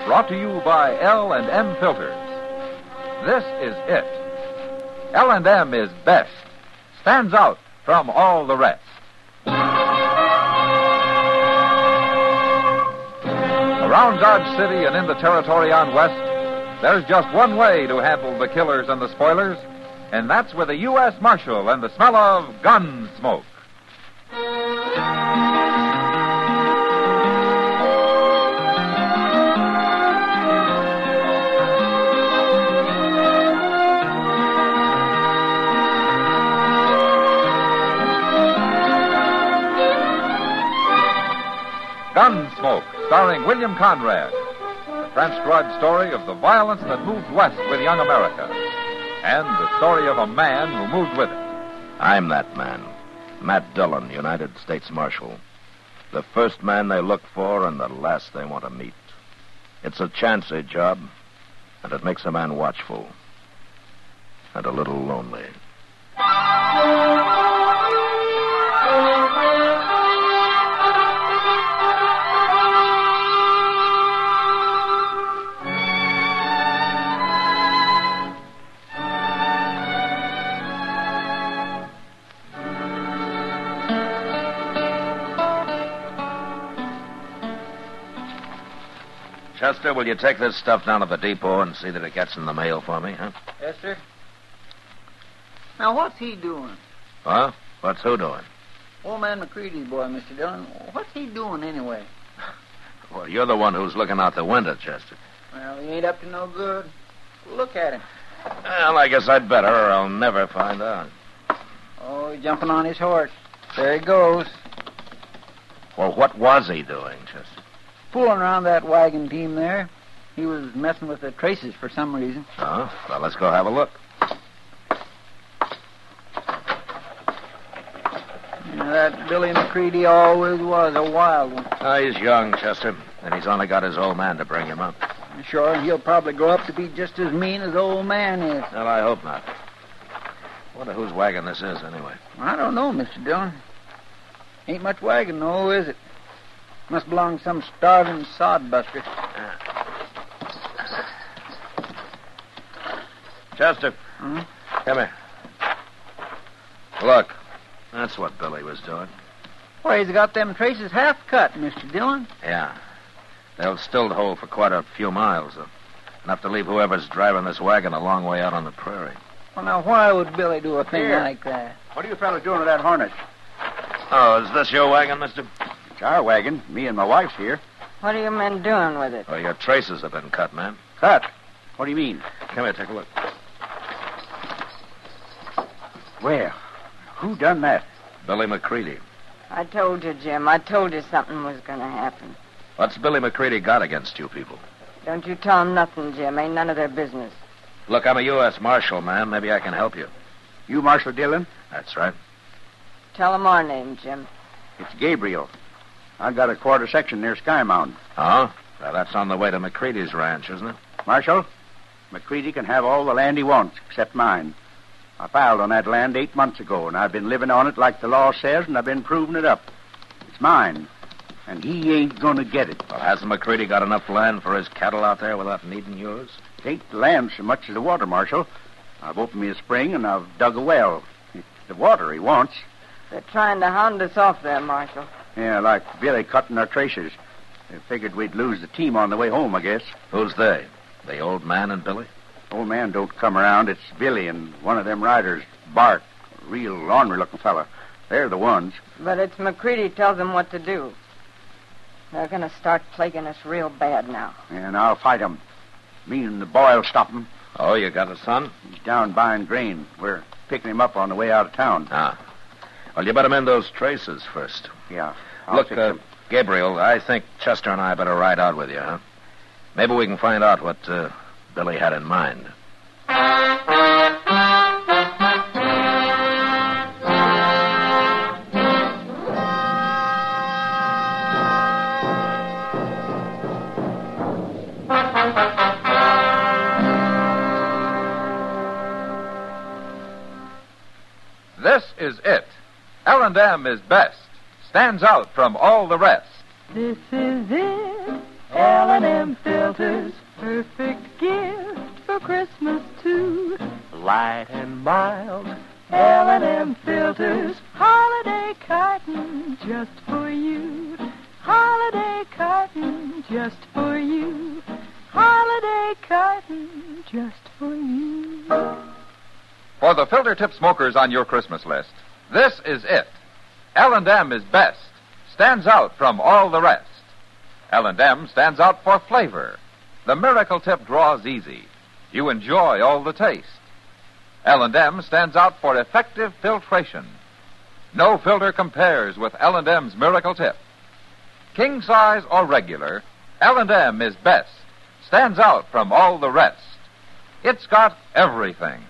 Brought to you by L&M Filters. This is it. L&M is best. Stands out from all the rest. Around Dodge City and in the territory on West, there's just one way to handle the killers and the spoilers, and that's with a U.S. Marshal and the smell of gun smoke. Gunsmoke, starring William Conrad. The transcribed story of the violence that moved west with young America. And the story of a man who moved with it. I'm that man. Matt Dillon, United States Marshal. The first man they look for and the last they want to meet. It's a chancy job, and it makes a man watchful. And a little lonely. Chester, will you take this stuff down to the depot and see that it gets in the mail for me, huh? Yes, sir. Now, what's he doing? Huh? What's who doing? Old man McCready's boy, Mr. Dillon. What's he doing anyway? Well, you're the one who's looking out the window, Chester. Well, he ain't up to no good. Look at him. Well, I guess I'd better, or I'll never find out. Oh, he's jumping on his horse. There he goes. Well, what was he doing, Chester? Fooling around that wagon team there. He was messing with the traces for some reason. Oh, well, let's go have a look. Yeah, that Billy McCready always was a wild one. Oh, he's young, Chester, and he's only got his old man to bring him up. Sure, and he'll probably grow up to be just as mean as the old man is. Well, I hope not. Wonder whose wagon this is, anyway. I don't know, Mr. Dillon. Ain't much wagon, though, is it? Must belong to some starving sodbuster. Chester. Hmm? Come here. Look, that's what Billy was doing. Why, he's got them traces half cut, Mr. Dillon. Yeah. They'll still hold for quite a few miles, though. Enough to leave whoever's driving this wagon a long way out on the prairie. Well, now, why would Billy do a thing like that? What are you fellas doing with that Hornet? Oh, is this your wagon, mister? It's our wagon. Me and my wife's here. What are you men doing with it? Oh, your traces have been cut, man. Cut? What do you mean? Come here, take a look. Well, who done that? Billy McCready. I told you, Jim. I told you something was going to happen. What's Billy McCready got against you people? Don't you tell them nothing, Jim. Ain't none of their business. Look, I'm a U.S. Marshal, man. Maybe I can help you. You Marshal Dillon? That's right. Tell them our name, Jim. It's Gabriel. I've got a quarter section near Sky Mountain. Oh? Well, that's on the way to McCready's ranch, isn't it? Marshal, McCready can have all the land he wants, except mine. I filed on that land 8 months ago, and I've been living on it like the law says, and I've been proving it up. It's mine, and he ain't going to get it. Well, hasn't McCready got enough land for his cattle out there without needing yours? It ain't the land so much as the water, Marshal. I've opened me a spring, and I've dug a well. It's the water he wants. They're trying to hound us off there, Marshal. Yeah, like Billy cutting our traces. They figured we'd lose the team on the way home, I guess. Who's they? The old man and Billy? Old man don't come around. It's Billy and one of them riders, Bart, a real ornery-looking fella. They're the ones. But it's McCready tells them what to do. They're going to start plaguing us real bad now. And I'll fight 'em. Me and the boy'll stop 'em. Oh, you got a son? He's down buying grain. We're picking him up on the way out of town. Ah. Well, you better mend those traces first. Yeah. Look, Gabriel, I think Chester and I better ride out with you, huh? Maybe we can find out what Billy had in mind. This is it. L&M is best. Stands out from all the rest. This is it. L&M filters, perfect gift for Christmas too. Light and mild, L&M filters, holiday carton just for you. Holiday carton just for you. Holiday carton just for you. For the filter tip smokers on your Christmas list, this is it. L&M is best, stands out from all the rest. L&M stands out for flavor. The miracle tip draws easy. You enjoy all the taste. L&M stands out for effective filtration. No filter compares with L&M's miracle tip. King size or regular, L&M is best, stands out from all the rest. It's got everything.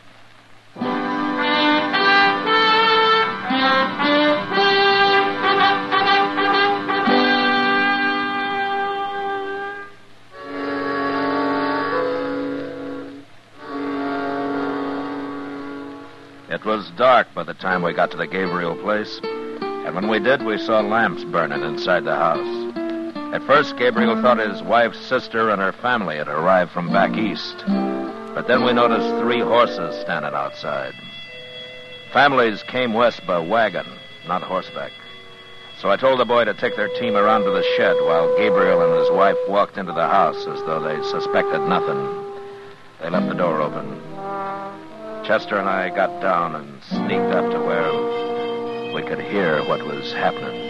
It was dark by the time we got to the Gabriel place, and when we did, we saw lamps burning inside the house. At first, Gabriel thought his wife's sister and her family had arrived from back east, but then we noticed 3 horses standing outside. Families came west by wagon, not horseback. So I told the boy to take their team around to the shed while Gabriel and his wife walked into the house as though they suspected nothing. They left the door open. Chester and I got down and sneaked up to where we could hear what was happening.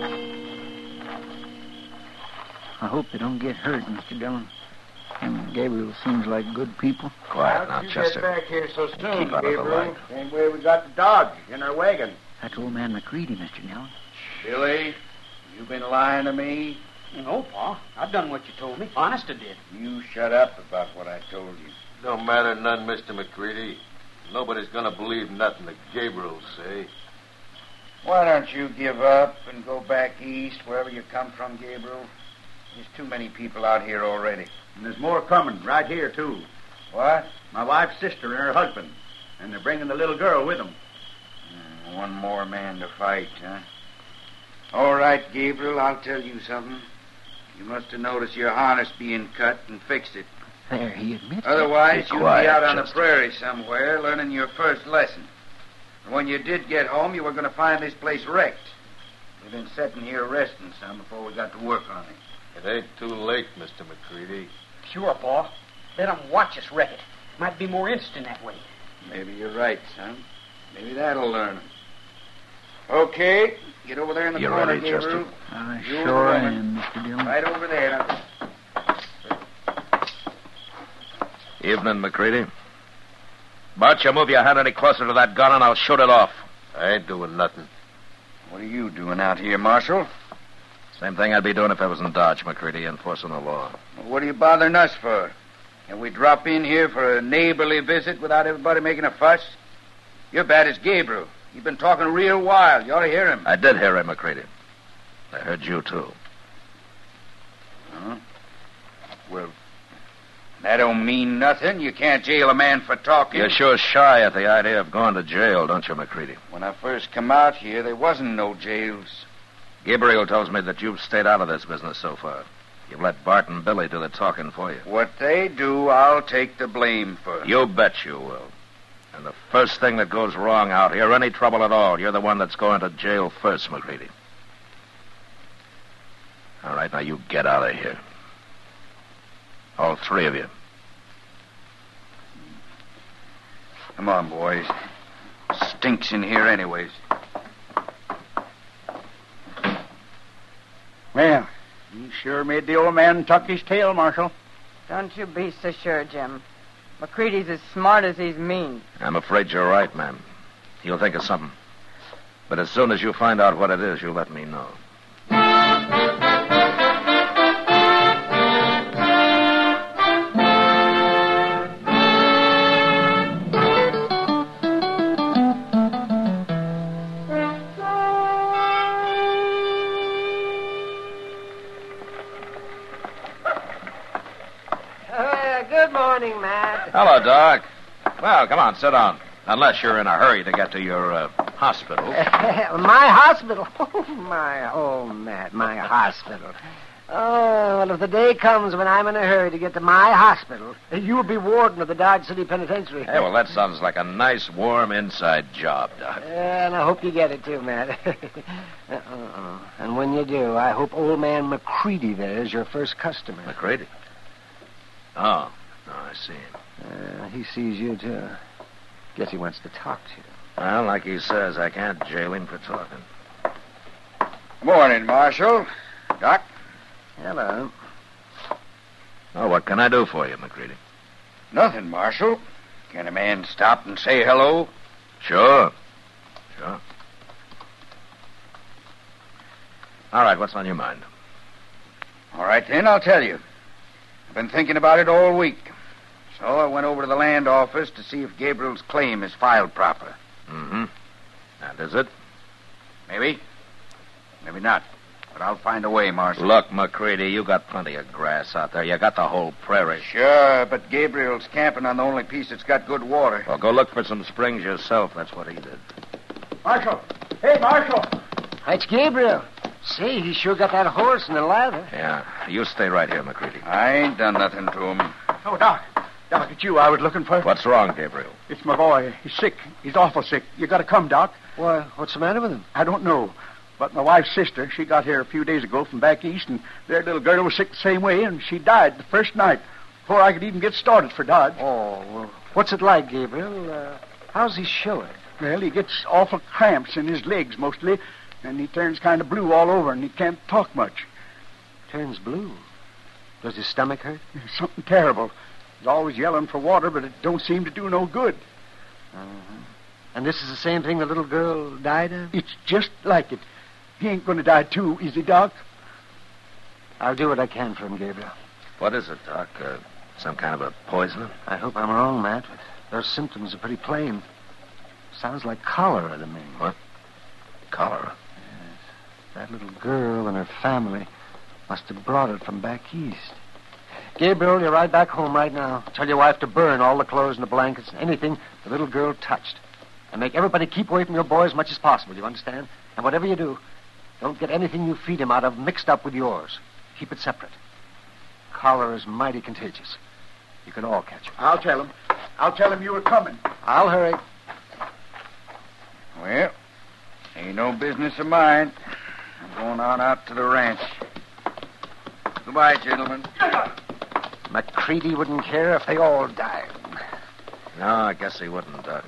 I hope they don't get hurt, Mr. Dillon. Him and Gabriel seems like good people. Quiet now, Chester. Get back here so soon, Keep out of the Gabriel. light. Same way we got the dog in our wagon. That's old man McCready, Mr. Dillon. Billy, you been lying to me? No, Pa. I done what you told me. Honest, I did. You shut up about what I told you. Don't matter none, Mr. McCready. Nobody's going to believe nothing that Gabriel say. Why don't you give up and go back east, wherever you come from, Gabriel? There's too many people out here already. And there's more coming, right here, too. What? My wife's sister and her husband. And they're bringing the little girl with them. One more man to fight, huh? All right, Gabriel, I'll tell you something. You must have noticed your harness being cut and fixed it. There, he admits. Otherwise, Be you'd quiet, be out on the Chester. prairie somewhere learning your first lesson. And when you did get home, you were going to find this place wrecked. We've been sitting here resting some before we got to work on it. It ain't too late, Mr. McCready. Sure, Pa. Let 'em watch us wreck it. Might be more interesting that way. Maybe you're right, son. Maybe that'll learn 'em. Okay, get over there in the You corner, ready, Gabriel. Chester? I You and sure the woman. am, Mr. Dillon. Right over there. Evening, McCready. Bart, you move your hand any closer to that gun and I'll shoot it off. I ain't doing nothing. What are you doing out here, Marshal? Same thing I'd be doing if I was in Dodge, McCready, enforcing the law. Well, what are you bothering us for? Can we drop in here for a neighborly visit without everybody making a fuss? You're bad as Gabriel. You've been talking real wild. You ought to hear him. I did hear him, McCready. I heard you, too. Huh? Well, that don't mean nothing. You can't jail a man for talking. You're sure shy at the idea of going to jail, don't you, McCready? When I first come out here, there wasn't no jails. Gabriel tells me that you've stayed out of this business so far. You've let Bart and Billy do the talking for you. What they do, I'll take the blame for. You bet you will. And the first thing that goes wrong out here, any trouble at all, you're the one that's going to jail first, McCready. All right, now you get out of here. All 3 of you. Come on, boys. Stinks in here anyways. Well, you sure made the old man tuck his tail, Marshal. Don't you be so sure, Jim. McCready's as smart as he's mean. I'm afraid you're right, ma'am. He'll think of something. But as soon as you find out what it is, you'll let me know. Good morning, Matt. Hello, Doc. Well, come on, sit down. Unless you're in a hurry to get to your hospital. My hospital? Oh, Matt, my hospital. Oh, well, if the day comes when I'm in a hurry to get to my hospital, you'll be warden of the Dodge City Penitentiary. Hey, well, that sounds like a nice, warm inside job, Doc. And I hope you get it, too, Matt. And when you do, I hope old man McCready there is your first customer. McCready? Oh, no, I see him. He sees you, too. Guess he wants to talk to you. Well, like he says, I can't jail him for talking. Morning, Marshal. Doc? Hello. Oh, what can I do for you, McCready? Nothing, Marshal. Can a man stop and say hello? Sure. All right, what's on your mind? All right, then, I'll tell you. I've been thinking about it all week. So I went over to the land office to see if Gabriel's claim is filed proper. Mm-hmm. And is it? Maybe. Maybe not. But I'll find a way, Marshal. Look, McCready, you got plenty of grass out there. You got the whole prairie. Sure, but Gabriel's camping on the only piece that's got good water. Well, go look for some springs yourself. That's what he did. Marshal! Hey, Marshal! It's Gabriel. Say, he sure got that horse and the lather. Yeah, you stay right here, McCready. I ain't done nothing to him. Oh, Doc. Doc, it's you I was looking for. What's wrong, Gabriel? It's my boy. He's sick. He's awful sick. You got to come, Doc. Why, what's the matter with him? I don't know. But my wife's sister, she got here a few days ago from back east, and their little girl was sick the same way, and she died the first night before I could even get started for Dodge. Oh, well, what's it like, Gabriel? How's he showing? Well, he gets awful cramps in his legs mostly, and he turns kind of blue all over, and he can't talk much. Turns blue? Does his stomach hurt? Something terrible. He's always yelling for water, but it don't seem to do no good. Uh-huh. And this is the same thing the little girl died of? It's just like it. He ain't going to die, too, is he, Doc? I'll do what I can for him, Gabriel. What is it, Doc? Some kind of a poison? I hope I'm wrong, Matt, but those symptoms are pretty plain. Sounds like cholera to me. What? Cholera? Yes. That little girl and her family must have brought it from back east. Gabriel, you ride back home right now. Tell your wife to burn all the clothes and the blankets and anything the little girl touched. And make everybody keep away from your boy as much as possible, you understand? And whatever you do, don't get anything you feed him out of mixed up with yours. Keep it separate. Cholera is mighty contagious. You can all catch it. I'll tell him. I'll tell him you were coming. I'll hurry. Well, ain't no business of mine. I'm going on out to the ranch. Goodbye, gentlemen. McCready wouldn't care if they all died. No, I guess he wouldn't, Doc.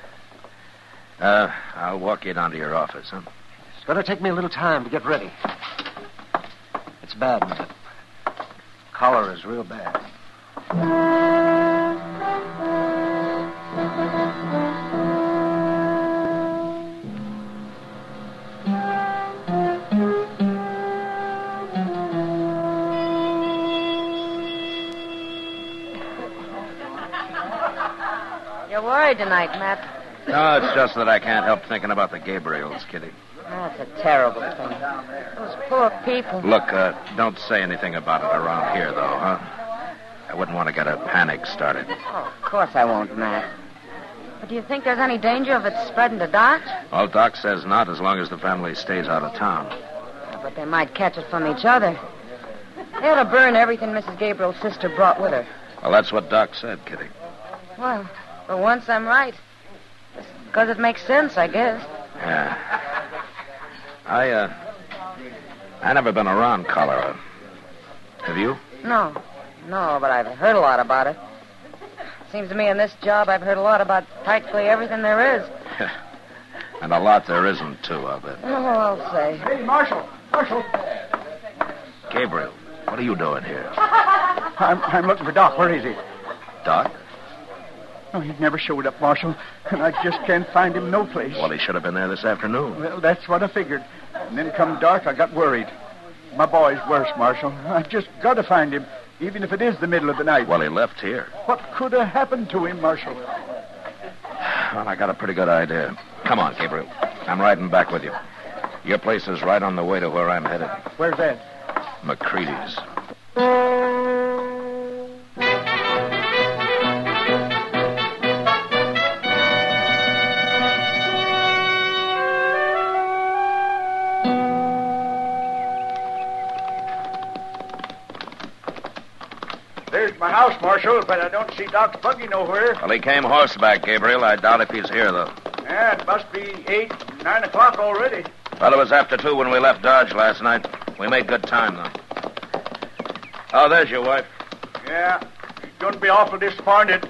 I'll walk you down to your office, huh? It's going to take me a little time to get ready. It's bad, Matt. Cholera is real bad. You're worried tonight, Matt. No, it's just that I can't help thinking about the Gabriels, Kitty. That's a terrible thing. Those poor people. Look, don't say anything about it around here, though, huh? I wouldn't want to get a panic started. Oh, of course I won't, Matt. But do you think there's any danger of it spreading to Doc? Well, Doc says not, as long as the family stays out of town. But they might catch it from each other. They ought to burn everything Mrs. Gabriel's sister brought with her. Well, that's what Doc said, Kitty. Well, for once I'm right. Just because it makes sense, I guess. Yeah. I never been around cholera. Have you? No, but I've heard a lot about it. Seems to me in this job I've heard a lot about practically everything there is. And a lot there isn't, too, I'll bet. Oh, I'll say. Hey, Marshal! Gabriel, what are you doing here? I'm looking for Doc. Where is he? Doc? Oh, he never showed up, Marshal, and I just can't find him no place. Well, he should have been there this afternoon. Well, that's what I figured. And then come dark, I got worried. My boy's worse, Marshal. I just got to find him, even if it is the middle of the night. Well, he left here. What could have happened to him, Marshal? Well, I got a pretty good idea. Come on, Gabriel. I'm riding back with you. Your place is right on the way to where I'm headed. Where's that? McCready's. house, Marshal, but I don't see Doc's buggy nowhere. Well, he came horseback, Gabriel. I doubt if he's here, though. Yeah, it must be 8, 9 o'clock already. Well, it was after 2 when we left Dodge last night. We made good time, though. Oh, there's your wife. Yeah, he's going to be awful disappointed.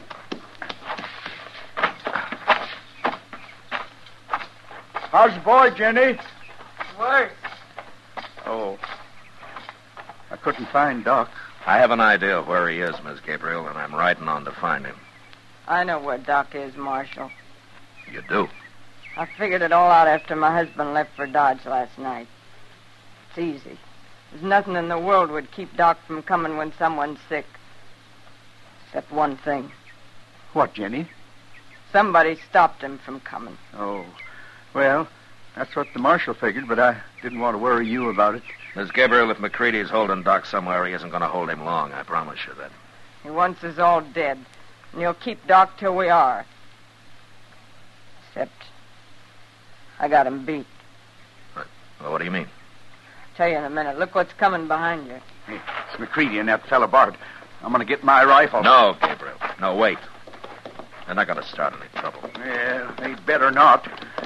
How's the boy, Jenny? Worse. Oh. I couldn't find Doc. I have an idea of where he is, Miss Gabriel, and I'm riding on to find him. I know where Doc is, Marshal. You do? I figured it all out after my husband left for Dodge last night. It's easy. There's nothing in the world would keep Doc from coming when someone's sick. Except one thing. What, Jenny? Somebody stopped him from coming. Oh. Well, that's what the marshal figured, but I didn't want to worry you about it. Miss Gabriel, if McCready's holding Doc somewhere, he isn't going to hold him long. I promise you that. He wants us all dead, and he'll keep Doc till we are. Except I got him beat. Well, what do you mean? I'll tell you in a minute. Look what's coming behind you. Hey, it's McCready and that fella Bart. I'm going to get my rifle. No, Gabriel. No, wait. They're not going to start any trouble. Yeah, they better not.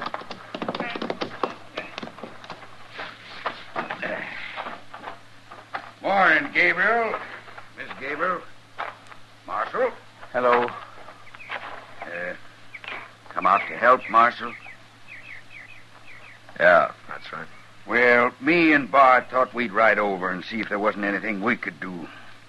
Morning, Gabriel. Miss Gabriel. Marshal. Hello. Come out to help, Marshal? Yeah, that's right. Well, me and Bart thought we'd ride over and see if there wasn't anything we could do.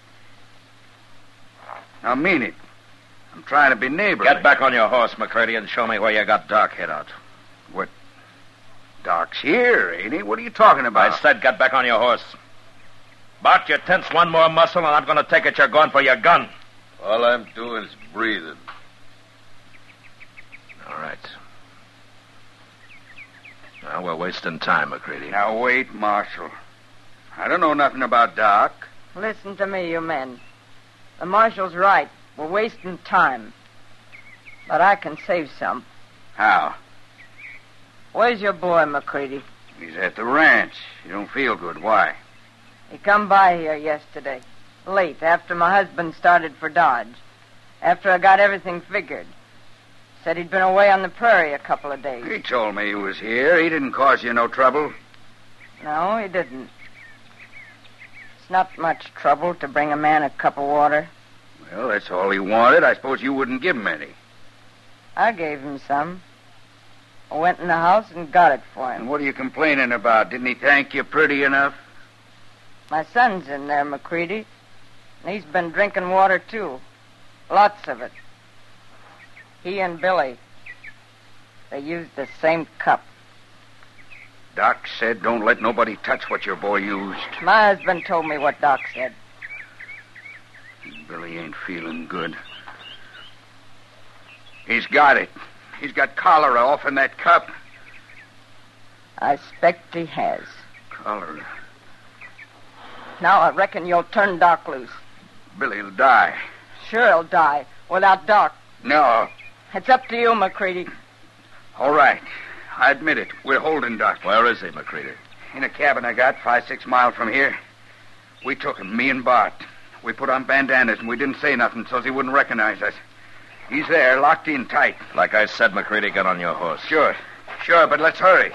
Now, mean it. I'm trying to be neighborly. Get back on your horse, McCready, and show me where you got Doc hid out. What? Doc's here, ain't he? What are you talking about? I said get back on your horse. Bart, you tense one more muscle, and I'm going to take it you're going for your gun. All I'm doing is breathing. All right. Now, we're wasting time, McCready. Now, wait, Marshal. I don't know nothing about Doc. Listen to me, you men. The marshal's right. We're wasting time. But I can save some. How? Where's your boy, McCready? He's at the ranch. You don't feel good. Why? He come by here yesterday. Late, after my husband started for Dodge. After I got everything figured. Said he'd been away on the prairie a couple of days. He told me he was here. He didn't cause you no trouble. No, he didn't. It's not much trouble to bring a man a cup of water. Well, that's all he wanted. I suppose you wouldn't give him any. I gave him some. I went in the house and got it for him. And what are you complaining about? Didn't he thank you pretty enough? My son's in there, McCready. And he's been drinking water, too. Lots of it. He and Billy, they used the same cup. Doc said don't let nobody touch what your boy used. My husband told me what Doc said. Billy ain't feeling good. He's got it. He's got cholera off in that cup. I expect he has. Cholera. Now I reckon you'll turn Doc loose. Billy'll die. Sure he'll die. Without Doc. No. It's up to you, McCready. All right. I admit it. We're holding Doc. Where is he, McCready? In a cabin I got 5-6 miles from here. We took him, me and Bart. We put on bandanas and we didn't say nothing so he wouldn't recognize us. He's there, locked in tight. Like I said, McCready, get on your horse. Sure, but let's hurry.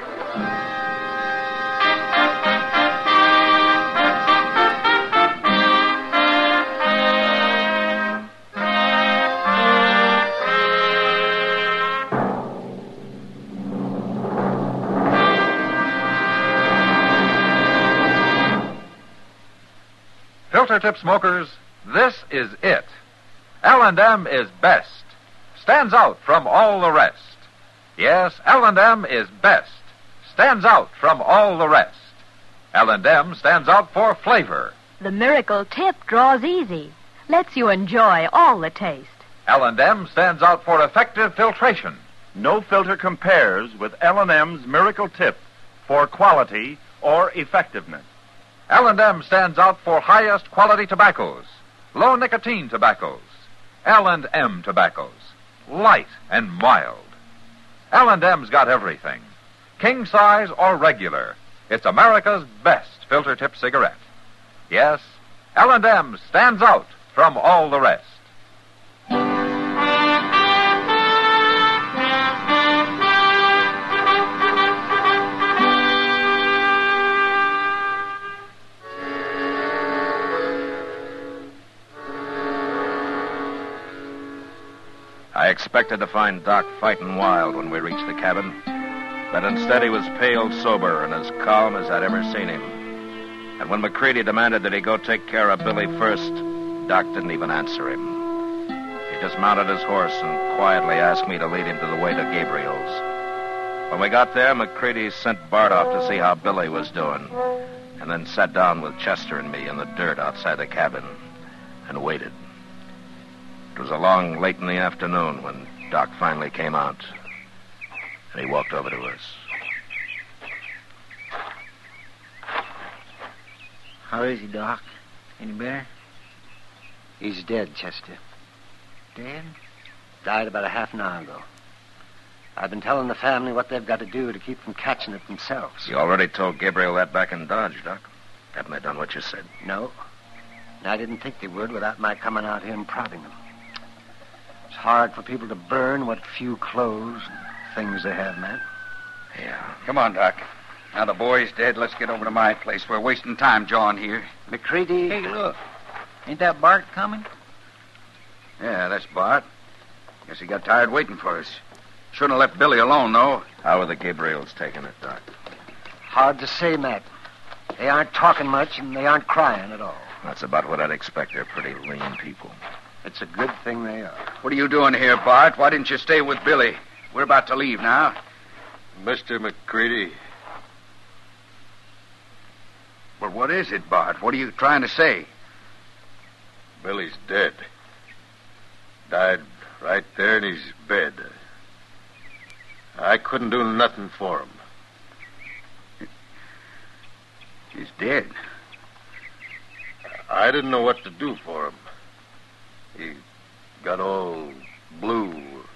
Filter tip smokers, this is it. L&M is best. Stands out from all the rest. Yes, L&M is best. Stands out from all the rest. L&M stands out for flavor. The Miracle Tip draws easy. Lets you enjoy all the taste. L&M stands out for effective filtration. No filter compares with L&M's Miracle Tip for quality or effectiveness. L&M stands out for highest quality tobaccos, low nicotine tobaccos, L&M tobaccos, light and mild. L&M's got everything, king size or regular. It's America's best filter tip cigarette. Yes, L&M stands out from all the rest. I expected to find Doc fighting wild when we reached the cabin, but instead he was pale, sober, and as calm as I'd ever seen him. And when McCready demanded that he go take care of Billy first, Doc didn't even answer him. He just mounted his horse and quietly asked me to lead him to the way to Gabriel's. When we got there, McCready sent Bart off to see how Billy was doing, and then sat down with Chester and me in the dirt outside the cabin and waited. It was along late in the afternoon when Doc finally came out, and he walked over to us. How is he, Doc? Any better? He's dead, Chester. Dead? Died about a half an hour ago. I've been telling the family what they've got to do to keep from catching it themselves. You already told Gabriel that back in Dodge, Doc. Haven't they done what you said? No. And I didn't think they would without my coming out here and prodding them. It's hard for people to burn what few clothes and things they have, man. Yeah. Come on, Doc. Now the boy's dead. Let's get over to my place. We're wasting time, John, here. McCready. Hey, look. Ain't that Bart coming? Yeah, that's Bart. Guess he got tired waiting for us. Shouldn't have left Billy alone, though. How are the Gabriels taking it, Doc? Hard to say, Matt. They aren't talking much, and they aren't crying at all. That's about what I'd expect. They're pretty lean people. It's a good thing they are. What are you doing here, Bart? Why didn't you stay with Billy? We're about to leave now. Mr. McCready. Well, what is it, Bart? What are you trying to say? Billy's dead. Died right there in his bed. I couldn't do nothing for him. He's dead. I didn't know what to do for him. He got all blue,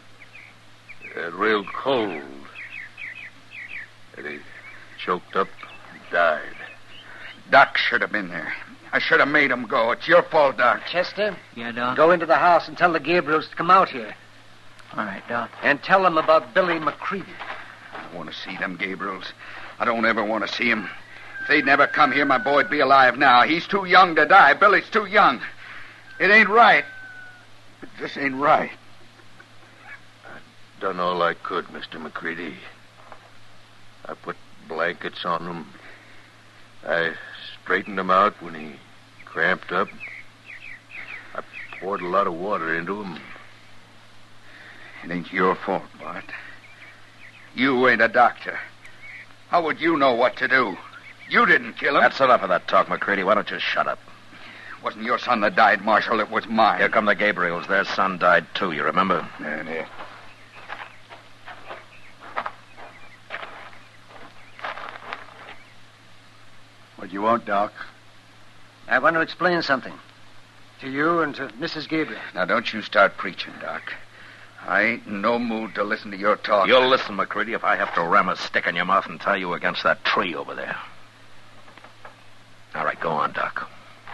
real cold, and he choked up and died. Doc should have been there. I should have made him go. It's your fault, Doc. Chester? Yeah, Doc? Go into the house and tell the Gabriels to come out here. All right, Doc. And tell them about Billy McCready. I don't want to see them Gabriels. I don't ever want to see him. If they'd never come here, my boy'd be alive now. He's too young to die. Billy's too young. It ain't right. It just ain't right. I done all I could, Mr. McCready. I put blankets on him. I straightened him out when he cramped up. I poured a lot of water into him. It ain't your fault, Bart. You ain't a doctor. How would you know what to do? You didn't kill him. That's enough of that talk, McCready. Why don't you shut up? It wasn't your son that died, Marshal. It was mine. Here come the Gabriels. Their son died, too, you remember? Yeah. What do you want, Doc? I want to explain something. To you and to Mrs. Gabriel. Now, don't you start preaching, Doc. I ain't in no mood to listen to your talk. You'll listen, McCready, if I have to ram a stick in your mouth and tie you against that tree over there. All right, go on, Doc.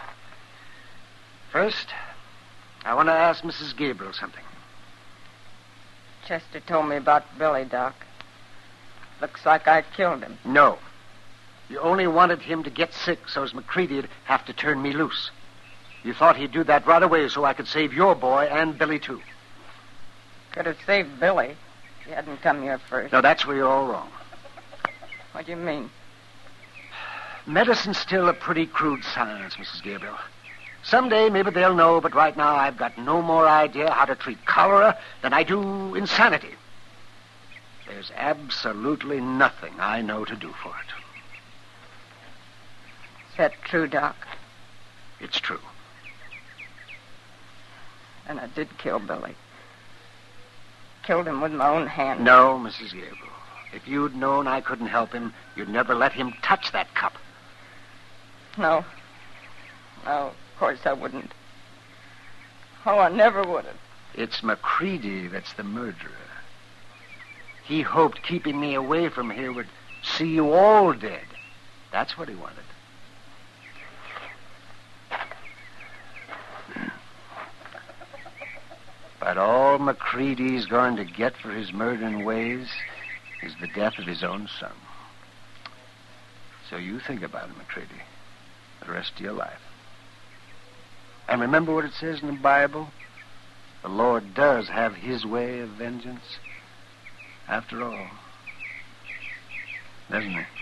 First, I want to ask Mrs. Gabriel something. Chester told me about Billy, Doc. Looks like I killed him. No. You only wanted him to get sick so as McCready'd have to turn me loose. You thought he'd do that right away so I could save your boy and Billy, too. Could have saved Billy if he hadn't come here first. No, that's where you're all wrong. What do you mean? Medicine's still a pretty crude science, Mrs. Gabriel. Someday maybe they'll know, but right now I've got no more idea how to treat cholera than I do insanity. There's absolutely nothing I know to do for it. Is that true, Doc? It's true. And I did kill Billy. Killed him with my own hand. No, Mrs. Gabriel. If you'd known I couldn't help him, you'd never let him touch that cup. No. No, of course I wouldn't. Oh, I never would have. It's McCready that's the murderer. He hoped keeping me away from here would see you all dead. That's what he wanted. But all McCready's going to get for his murdering ways is the death of his own son. So you think about it, McCready, the rest of your life. And remember what it says in the Bible? The Lord does have his way of vengeance, after all. Doesn't he?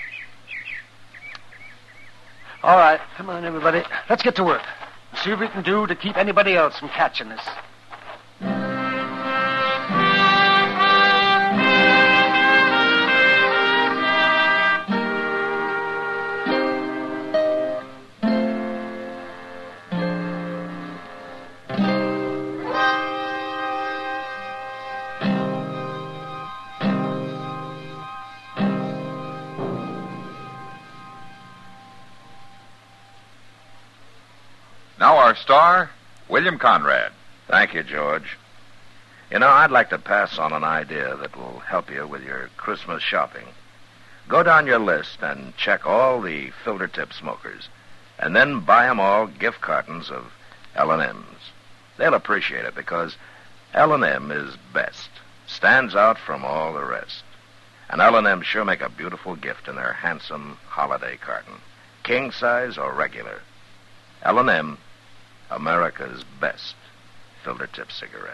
All right, come on, everybody. Let's get to work. See what we can do to keep anybody else from catching us. Now our star, William Conrad. Thank you, George. You know, I'd like to pass on an idea that will help you with your Christmas shopping. Go down your list and check all the filter tip smokers, and then buy them all gift cartons of L&M's. They'll appreciate it because L&M is best, stands out from all the rest. And L&M sure make a beautiful gift in their handsome holiday carton, king size or regular. L&M, America's best filter tip cigarette.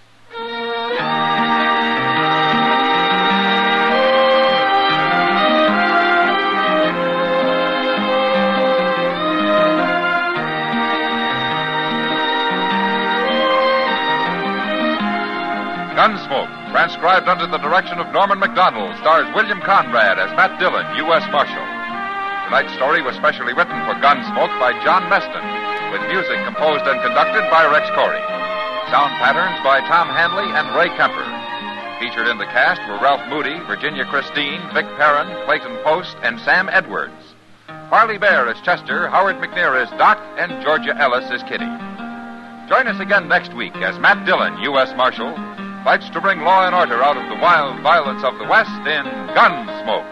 Gunsmoke, transcribed under the direction of Norman MacDonald, stars William Conrad as Matt Dillon, U.S. Marshal. Tonight's story was specially written for Gunsmoke by John Meston, with music composed and conducted by Rex Corey. Sound patterns by Tom Hanley and Ray Kemper. Featured in the cast were Ralph Moody, Virginia Christine, Vic Perrin, Clayton Post, and Sam Edwards. Harley Bear is Chester, Howard McNear is Doc, and Georgia Ellis is Kitty. Join us again next week as Matt Dillon, U.S. Marshal, fights to bring law and order out of the wild violence of the West in Gunsmoke.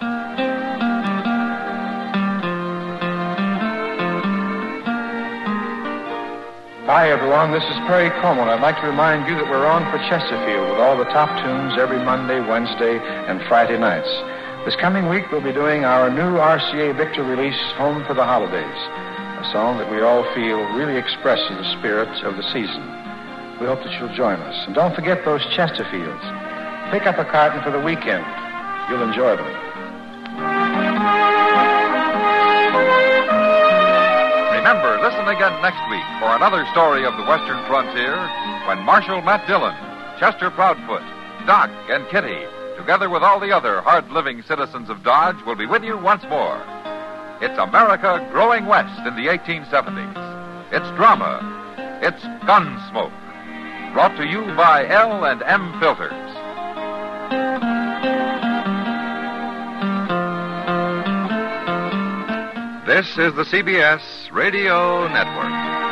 Hi, everyone. This is Perry Como, and I'd like to remind you that we're on for Chesterfield with all the top tunes every Monday, Wednesday, and Friday nights. This coming week, we'll be doing our new RCA Victor release, Home for the Holidays, a song that we all feel really expresses the spirit of the season. We hope that you'll join us. And don't forget those Chesterfields. Pick up a carton for the weekend. You'll enjoy them. Remember, listen again next week for another story of the Western frontier when Marshal Matt Dillon, Chester Proudfoot, Doc, and Kitty, together with all the other hard-living citizens of Dodge, will be with you once more. It's America growing west in the 1870s. It's drama. It's Gunsmoke. Brought to you by L&M Filters. This is the CBS Radio Network.